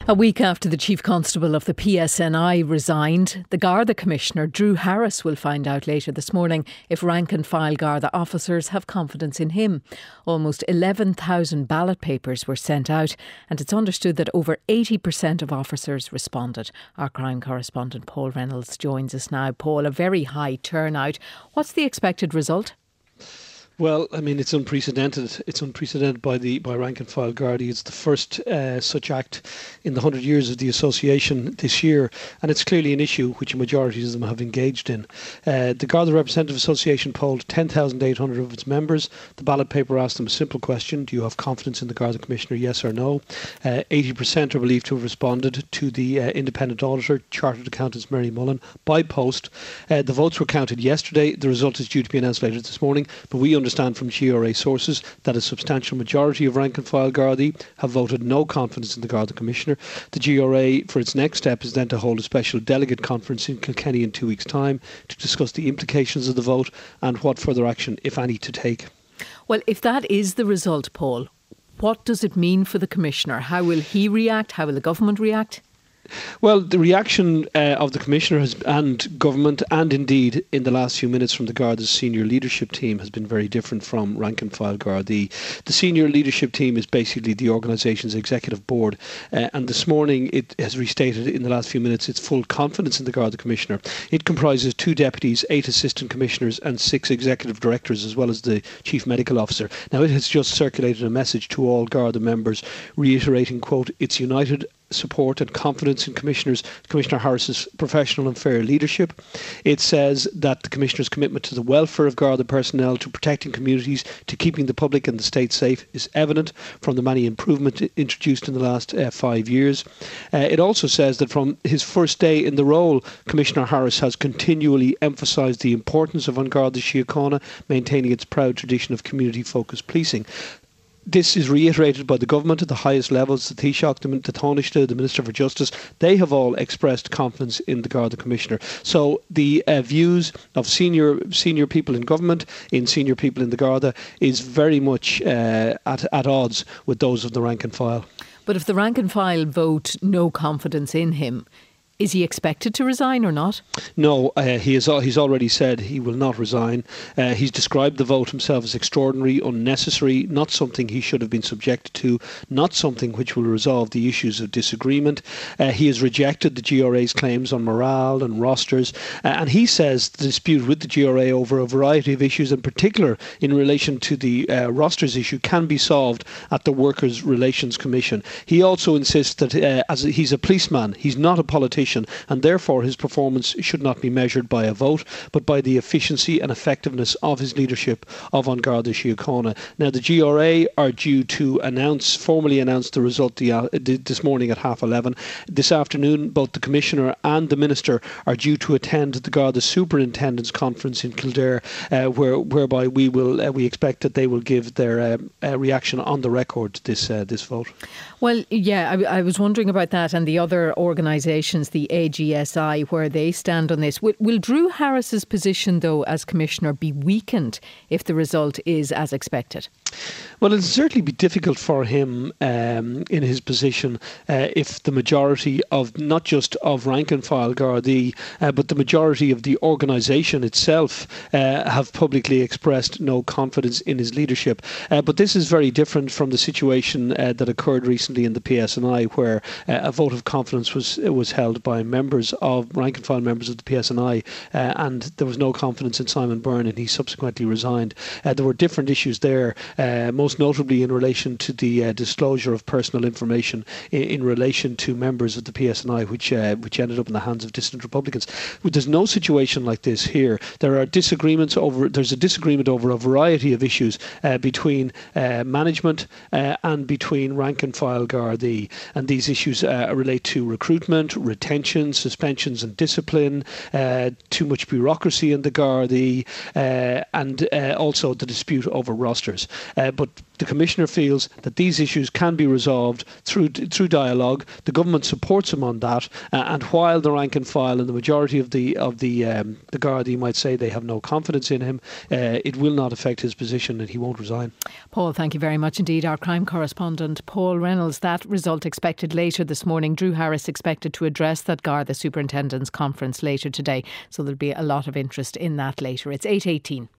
A week after the Chief Constable of the PSNI resigned, the Garda Commissioner, Drew Harris, will find out later this morning if rank-and-file Garda officers have confidence in him. Almost 11,000 ballot papers were sent out, and it's understood that over 80% of officers responded. Our crime correspondent Paul Reynolds joins us now. Paul, a very high turnout. What's the expected result? Well, I mean, it's unprecedented. It's unprecedented by rank and file Gardaí. It's the first such act in the 100 years of the association this year, and it's clearly an issue which a majority of them have engaged in. The Garda Representative Association polled 10,800 of its members. The ballot paper asked them a simple question: do you have confidence in the Garda Commissioner, yes or no? 80% are believed to have responded to the independent auditor, Chartered Accountants Mary Mullen, by post. The votes were counted yesterday. The result is due to be announced later this morning, but we understand from GRA sources that a substantial majority of rank and file Gardaí have voted no confidence in the Garda Commissioner. The GRA, for its next step, is then to hold a special delegate conference in Kilkenny in 2 weeks' time to discuss the implications of the vote and what further action, if any, to take. Well, if that is the result, Paul, what does it mean for the Commissioner? How will he react? How will the government react? Well, the reaction of the Commissioner and government, and indeed in the last few minutes from the Garda's senior leadership team, has been very different from rank and file Gardaí. The senior leadership team is basically the organisation's executive board, and this morning it has restated in the last few minutes its full confidence in the Garda Commissioner. It comprises 2 deputies, 8 assistant commissioners and 6 executive directors, as well as the chief medical officer. Now, it has just circulated a message to all Garda members reiterating, quote, its united support and confidence in Commissioner Harris's professional and fair leadership. It says that the Commissioner's commitment to the welfare of Garda personnel, to protecting communities, to keeping the public and the state safe is evident from the many improvements introduced in the last 5 years. It also says that from his first day in the role, Commissioner Harris has continually emphasised the importance of An Garda Síochána maintaining its proud tradition of community-focused policing. This is reiterated by the government at the highest levels. The Taoiseach, the Taoiseach, the Minister for Justice, they have all expressed confidence in the Garda Commissioner. So the views of senior people in government, in senior people in the Garda, is very much at odds with those of the rank and file. But if the rank and file vote no confidence in him, is he expected to resign or not? No, he's already said he will not resign. He's described the vote himself as extraordinary, unnecessary, not something he should have been subjected to, not something which will resolve the issues of disagreement. He has rejected the GRA's claims on morale and rosters, and he says the dispute with the GRA over a variety of issues, in particular in relation to the rosters issue, can be solved at the Workers' Relations Commission. He also insists that as he's a policeman, he's not a politician, and therefore his performance should not be measured by a vote, but by the efficiency and effectiveness of his leadership of An Garda Síochána. Now, the GRA are due to formally announce the result this morning at 11:30. This afternoon, both the Commissioner and the Minister are due to attend the Garda Superintendents Conference in Kildare, whereby we expect that they will give their reaction on the record to this vote. Well, yeah, I was wondering about that and the other organisations, the AGSI, where they stand on this. Will Drew Harris's position, though, as Commissioner be weakened if the result is as expected? Well, it'll certainly be difficult for him in his position if the majority of, not just of rank and file Gardaí, but the majority of the organisation itself have publicly expressed no confidence in his leadership. But this is very different from the situation that occurred recently in the PSNI, where a vote of confidence was held by rank and file members of the PSNI, and there was no confidence in Simon Byrne, and he subsequently resigned. There were different issues there, most notably in relation to the disclosure of personal information in relation to members of the PSNI, which ended up in the hands of dissident Republicans. There's no situation like this here. There's a disagreement over a variety of issues between management and between rank and file Gardaí, and these issues relate to recruitment, retention, suspensions and discipline, too much bureaucracy in the Gardaí, and also the dispute over rosters. But The Commissioner feels that these issues can be resolved through dialogue. The government supports him on that, and while the rank and file and the majority of the Gardaí might say they have no confidence in him, it will not affect his position and he won't resign. Paul, thank you very much indeed. Our crime correspondent Paul Reynolds. That result expected later this morning. Drew Harris expected to address that Garda Superintendent's conference later today, so there'll be a lot of interest in that later. It's 8:18.